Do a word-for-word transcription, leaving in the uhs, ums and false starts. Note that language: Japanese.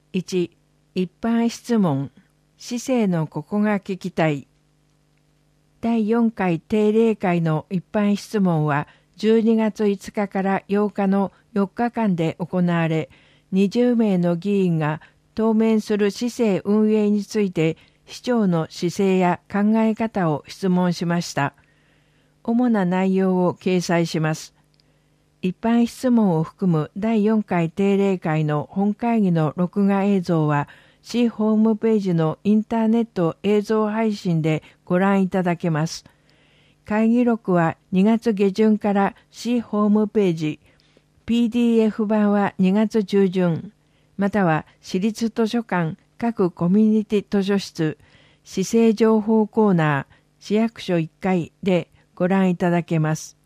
いち、一般質問。市政のここが聞きたい。だいよんかい定例会の一般質問はじゅうにがついつかからようかのよっかかんで行われ、にじゅうめいの議員が当面する市政運営について市長の姿勢や考え方を質問しました。主な内容を掲載します。一般質問を含むだいよんかい定例会の本会議の録画映像は、市ホームページのインターネット映像配信でご覧いただけます。会議録はにがつげじゅんから市ホームページ、ピーディーエフ 版はにがつちゅうじゅん、または市立図書館各コミュニティ図書室、市政情報コーナー、市役所いっかいでご覧いただけます。